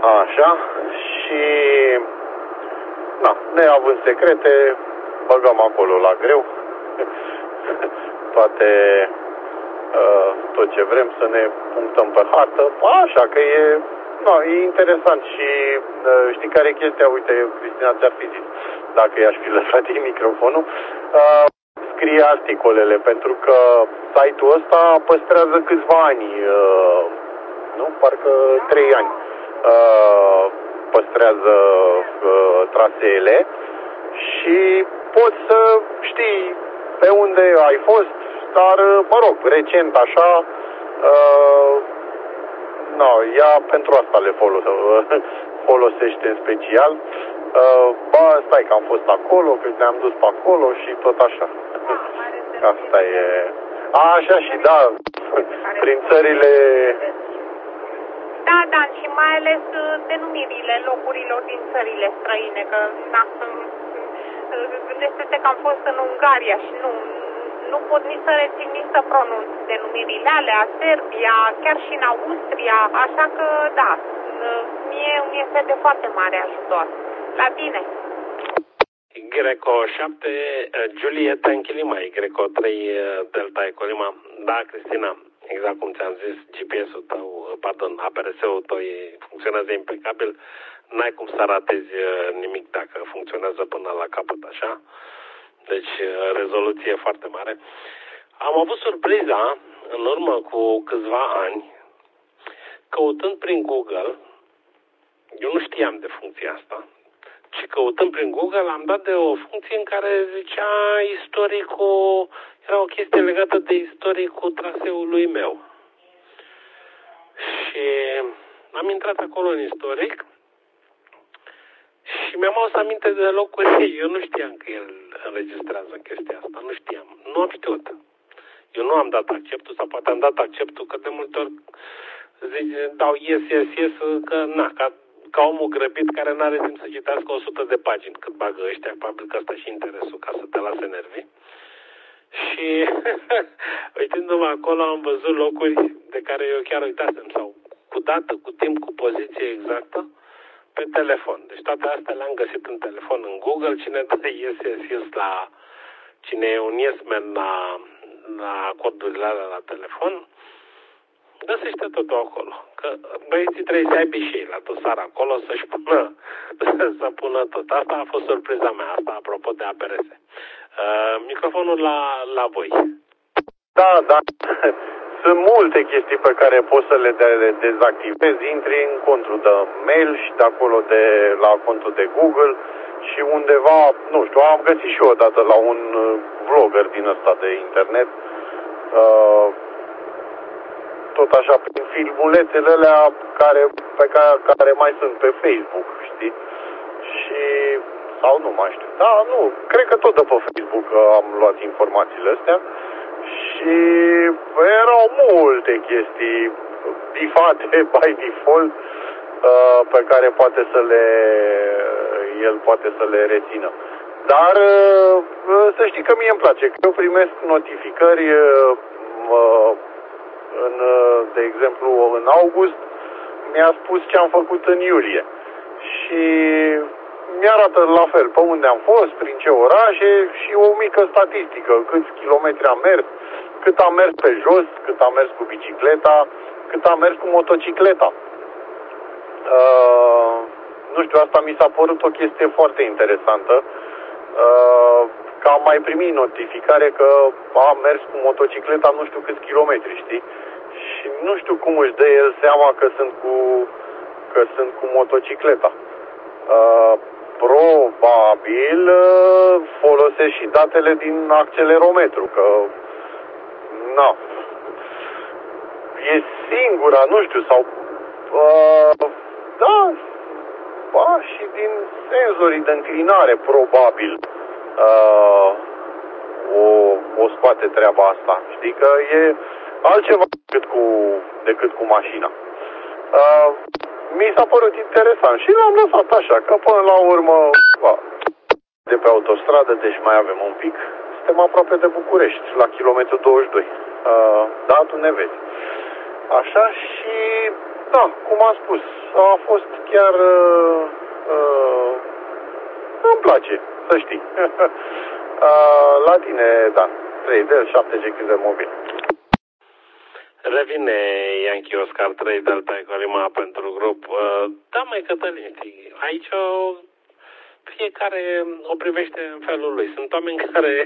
Așa, și neavând secrete, băgăm acolo la greu tot ce vrem să ne punctăm pe hartă, așa că e interesant și știi care e chestia? Uite, Cristina ți-ar fi zis, dacă i-aș fi lăsat din microfonul, scrie articolele, pentru că site-ul ăsta păstrează câțiva ani, nu? Parcă 3 ani păstrează traseele și poți să știi pe unde ai fost, dar, mă rog, recent așa, ea pentru asta le folosește în special. Stai că am fost acolo, că ne-am dus pe acolo și tot așa. Asta e. Așa și da, prin țările... Da, și mai ales denumirile locurilor din țările străine, că gândește-te că am fost în Ungaria și nu pot nici să rețin, nici să pronunț denumirile alea, Serbia, chiar și în Austria, așa că da, mie este de foarte mare ajutor. La tine! Greco 7, Giulietta Închilima, Greco 3, Delta Ecolima. Da, Cristina, exact cum ți-am zis, GPS-ul tău, APRS-ul tău funcționează impecabil. N-ai cum să ratezi nimic dacă funcționează până la capăt, așa? Deci, rezoluție foarte mare. Am avut surpriza, în urmă cu câțiva ani, căutând prin Google, eu nu știam de funcția asta, ci căutând prin Google am dat de o funcție în care zicea istoricul, era o chestie legată de istoricul traseului meu. Și am intrat acolo în istoric și mi-am adus aminte de locuri. Eu nu știam că el înregistrează chestia asta, nu știam, nu am știut. Eu nu am dat acceptul, sau poate am dat acceptul, că de multe ori dau yes, ca omul grăbit care n-are timp să citească 100 de pagini cât bagă ăștia, probabil că ăsta și interesul, ca să te lase nervi. Și uitându-mă acolo am văzut locuri de care eu chiar uitasem, sau cu dată, cu timp, cu poziție exactă, pe telefon. Deci toate astea le-am găsit în telefon, în Google. Cine dă yes la... Cine e un yes man la acordurile alea la telefon, găsește totul acolo. Că băieții trebuie să aibă și ei la dosar acolo să pună tot. Asta a fost surpriza mea, asta apropo de APRS. Microfonul la voi. Da. Sunt multe chestii pe care poți să le dezactivezi. Intri în contul de mail și de acolo la contul de Google și undeva, nu știu, am găsit și eu odată la un vlogger din ăsta de internet, tot așa, prin filmulețele alea care mai sunt pe Facebook, știi? Sau nu mai știu. Da, nu, cred că tot de pe Facebook am luat informațiile astea. Și erau multe chestii bifate by default pe care el poate să le rețină. Dar să știi că mie îmi place, că eu primesc notificări, de exemplu în august mi-a spus ce am făcut în iulie și mi-arată la fel pe unde am fost, prin ce orașe și o mică statistică, câți kilometri am mers, cât am mers pe jos, cât am mers cu bicicleta, cât am mers cu motocicleta. Nu știu, asta mi s-a părut o chestie foarte interesantă, că am mai primit notificare că am mers cu motocicleta nu știu câți kilometri, știi? Și nu știu cum își dă el seama că sunt cu motocicleta. Probabil folosesc și datele din accelerometru, că e singura, nu știu, sau și din senzorii de înclinare probabil o scoate treaba asta. Știi că e altceva decât cu mașina. Mi s-a părut interesant și l-am lăsat așa, că până la urmă de pe autostradă, deci mai avem un pic. Suntem aproape de București, la kilometru 22. Da, tu ne vezi. Așa, și da, cum am spus, a fost chiar... îmi place, să știi. La tine, Dan, 3D, 7 GHz mobil. Revine Yankee Oscar 3 Delta Ecolima pentru grup. Da, mai Cătălin, aici fiecare o privește în felul lui. Sunt oameni care,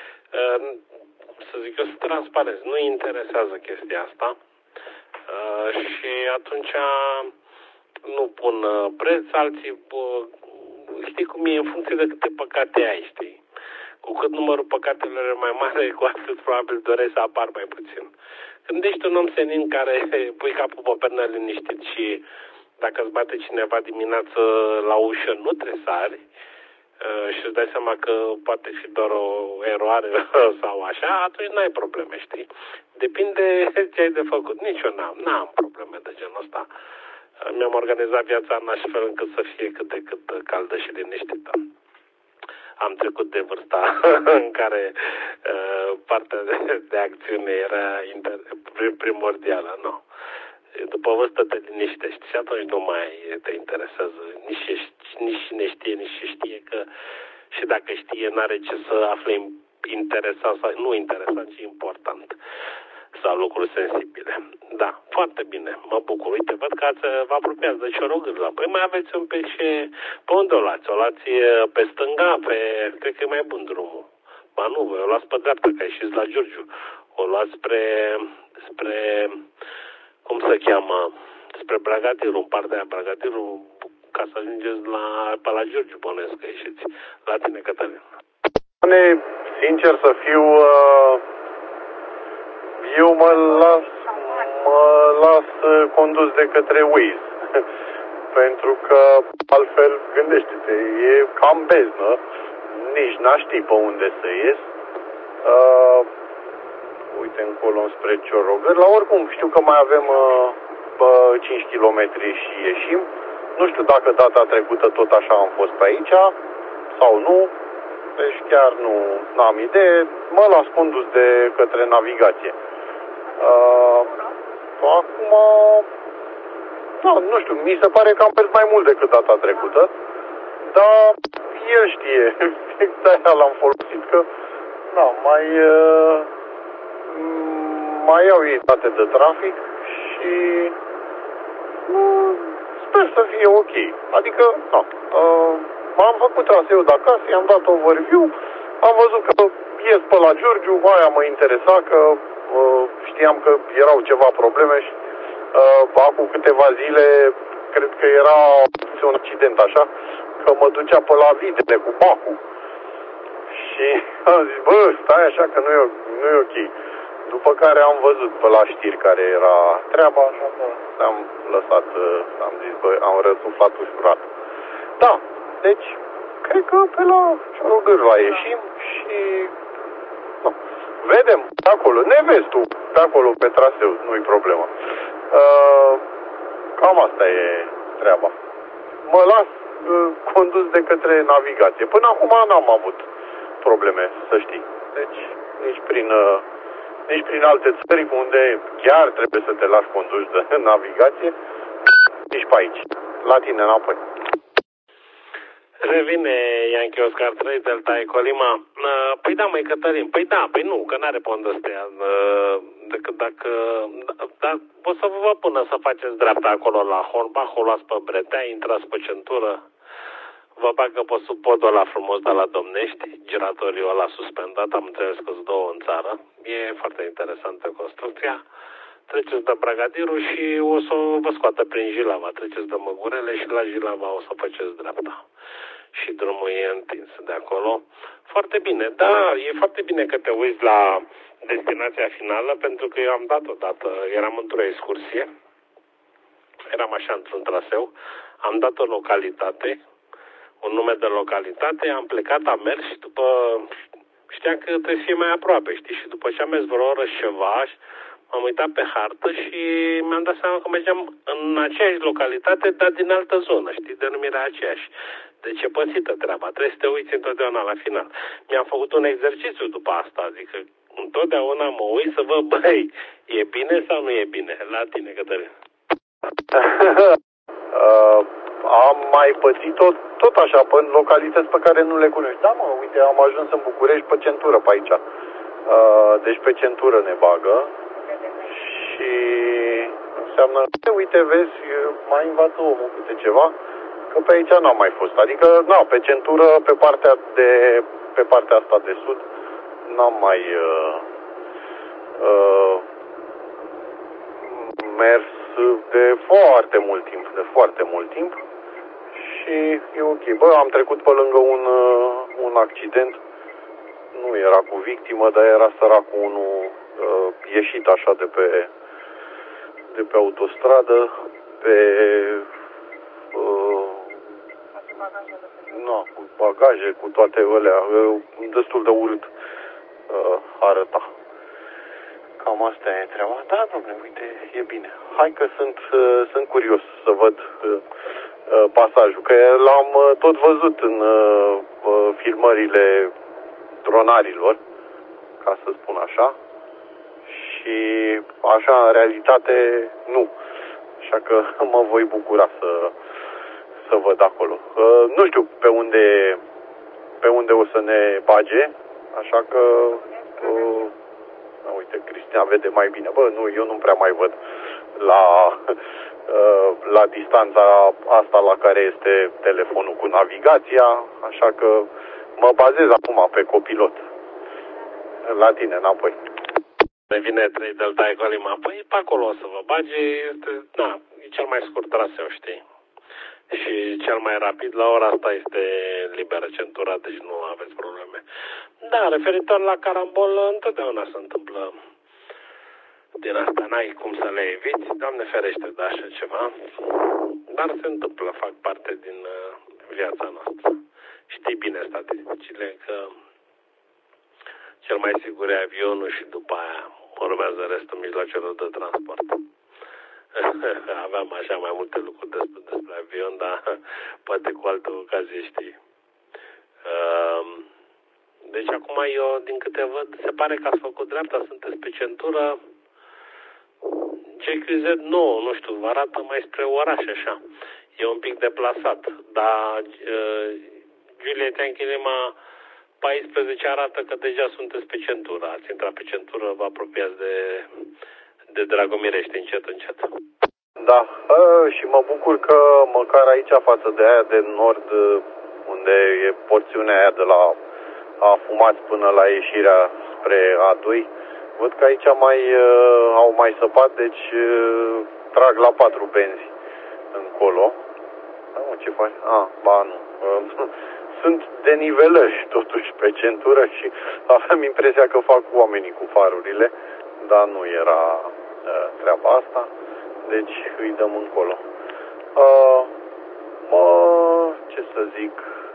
să zic eu, sunt transparenți. Nu-i interesează chestia asta. Și atunci nu pun preț, alții, știi cum e, în funcție de câte păcate ai, știi? Cu cât numărul păcatelor e mai mare, cu atât probabil dorești să apar mai puțin. Când ești un om senin care pui capul pe pernă liniștit și dacă îți bate cineva dimineață la ușă, nu tresari și îți dai seama că poate fi doar o eroare sau așa, atunci n-ai probleme, știi? Depinde ce ai de făcut. Nici eu n-am probleme de genul ăsta. Mi-am organizat viața în așa fel încât să fie cât de cât caldă și liniștită. Am trecut de vârsta în care partea de acțiune era primordială, nu. După vârstă te liniștești și atunci nu mai te interesează nici cine știe, nici ce știe, că și dacă știe n-are ce să afle interesant sau nu interesant, ci important sau lucruri sensibile. Da, foarte bine, mă bucur. Uite, văd că vă apropiați de Ciorogârla. Păi mai aveți un pic și... Pe unde o luați? O luați pe stânga, cred că e mai bun drumul. Ba nu, voi o luați pe dreapta, că ieșiți la Giurgiu. O luați spre cum se cheamă? Spre Bragadiru, în partea Bragadiru, ca să ajungeți pe la Giurgiu, bănuiesc că ieșiți. La tine, Cătălin. Sincer să fiu... Eu mă las condus de către Waze. Pentru că altfel, gândește-te, e cam beznă. Nici n-aș ști pe unde să ies. Uite încolo spre Ciorogârla. Oricum știu că mai avem 5 km și ieșim. Nu știu dacă data trecută tot așa am fost pe aici sau nu. Deci chiar nu am idee. Mă las condus de către navigație. Acum, da, nu știu, mi se pare că am mers mai mult decât data trecută, dar el știe, de-aia l-am folosit, că mai iau ei date de trafic și sper să fie ok. Adică, m-am făcut traseul de acasă, i-am dat overview, am văzut că ies pe la Giurgiu, aia mă interesa, că știam că erau ceva probleme și acum câteva zile cred că era un accident așa, că mă ducea pe la Videle cu bacul. Și am zis, stai așa că nu e ok. După care am văzut pe la știri care era treaba, așa că am lăsat, am zis, am răsuflat ușurat. Da, deci cred că pe la Ciorogârla ieșim și vedem pe acolo, ne vezi tu pe acolo pe traseu, nu-i problemă. Cam asta e treaba. Mă las condus de către navigație. Până acum n-am avut probleme, să știi. Deci nici prin alte țări unde chiar trebuie să te lași condus de navigație, nici pe aici. La tine înapoi. Revine Yankee Oscar 3 Delta Ecolima. Păi da, măi Cătălin, păi nu, că n-are pe unde să stea, decât dacă... Dar o să vă până să faceți dreapta acolo la Hornbach, o luați pe Bretea, intrați pe centură, vă bagă pe sub podul ăla frumos de la Domnești, giratoriul ăla suspendat, am înțeles că sunt două în țară, e foarte interesantă construcția. Treceți de Bragadiru și o să vă scoată prin Jilava, treceți de Măgurele și la Jilava o să faceți dreapta. Și drumul e întins de acolo. Foarte bine, da, e foarte bine că te uiți la destinația finală, pentru că eu am dat odată, eram într-o excursie, eram așa într-un traseu, am dat o localitate, un nume de localitate, am plecat, am mers și după, știam că trebuie să fie mai aproape, știi, și după ce am mers vreo oră și ceva, m-am uitat pe hartă și mi-am dat seama că mergeam în aceeași localitate, dar din altă zonă, știi, denumirea aceeași. Deci e pățită treaba, trebuie să te uiți întotdeauna la final. Mi-am făcut un exercițiu după asta, adică întotdeauna mă uit să văd, băi, e bine sau nu e bine? La tine, Cătălin. Am mai pățit-o tot așa, pe localități pe care nu le cunoști. Da, mă, uite, am ajuns în București pe centură pe aici. Deci pe centură ne bagă. Și înseamnă, uite, vezi, mai învață omul câte ceva, că pe aici n-am mai fost. Adică, pe centură, pe partea asta de sud, n-am mai mers de foarte mult timp și e ok. Bă, am trecut pe lângă un accident, nu era cu victimă, dar era săracul unul ieșit așa de pe autostradă, cu bagaje, cu toate alea, destul de urât arăta. Cam asta e treaba. Da, dom'le, uite, e bine. Hai că sunt curios să văd pasajul, că l-am tot văzut în filmările dronarilor, ca să spun așa. Și așa, în realitate, nu. Așa că mă voi bucura să văd acolo. Nu știu pe unde o să ne bage, așa că uite, Cristina vede mai bine. Bă, nu, eu nu prea mai văd la distanța asta la care este telefonul cu navigația, așa că mă bazez acum pe copilot. La tine, înapoi. Ne vine 3 Delta Eco Lima. Păi pe acolo o să vă bage, e cel mai scurt traseu, știi? Și cel mai rapid, la ora asta este liberă centura, deci nu aveți probleme. Da, referitor la carambol, întotdeauna se întâmplă din asta, n-ai cum să le eviți, Doamne ferește de așa ceva, dar se întâmplă, fac parte din viața noastră. Știi bine statisticile că cel mai sigur e avionul și după aia urmează restul mijloacelor de transport. Aveam așa mai multe lucruri despre avion, dar poate cu altă ocazie, știi. Deci acum eu, din câte văd, se pare că ați făcut dreapta, sunteți pe centură. CQZ nu știu, vă arată mai spre oraș așa. E un pic deplasat, dar Juliet Anchilima 14 arată că deja sunteți pe centură. Ați intrat pe centură, vă apropiați de Dragomirești, încet. Da, și mă bucur că măcar aici față de aia de nord, unde e porțiunea aia de la Afumați până la ieșirea spre A2, văd că aici au mai săpat, deci trag la 4 benzi încolo. Ce faci? Ba nu. Sunt denivelări totuși pe centură și aveam impresia că fac oamenii cu farurile, dar nu era treaba asta, deci îi dăm încolo. Ce să zic,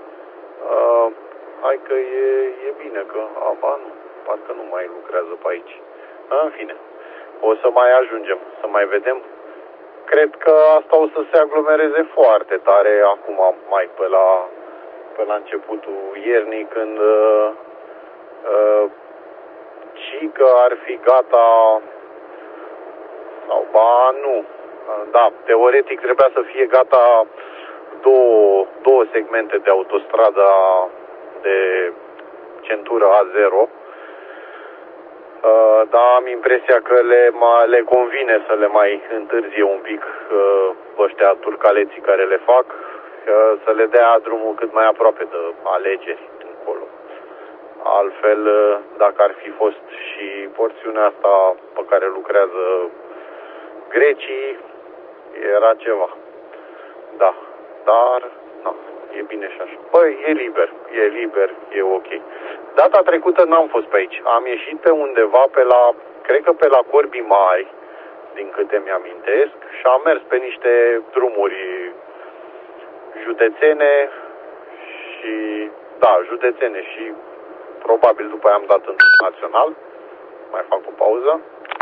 hai că e bine că, nu, parcă nu mai lucrează pe aici. În fine, o să mai ajungem, să mai vedem. Cred că asta o să se aglomereze foarte tare acum, mai pe la începutul iernii, când cică ar fi gata, sau nu. Da, teoretic trebuia să fie gata două segmente de autostradă de centură A0, dar am impresia că le convine să le mai întârzie un pic ăștia turcaleții care le fac, să le dea drumul cât mai aproape de alegeri încolo. Altfel, dacă ar fi fost și porțiunea asta pe care lucrează grecii, era ceva. Da, dar e bine și așa. Păi, e liber, e ok. Data trecută n-am fost pe aici. Am ieșit pe undeva cred că pe la Corbii Mari, din câte mi-amintesc, și am mers pe niște drumuri județene și probabil după aia am dat în național. Mai fac o pauză.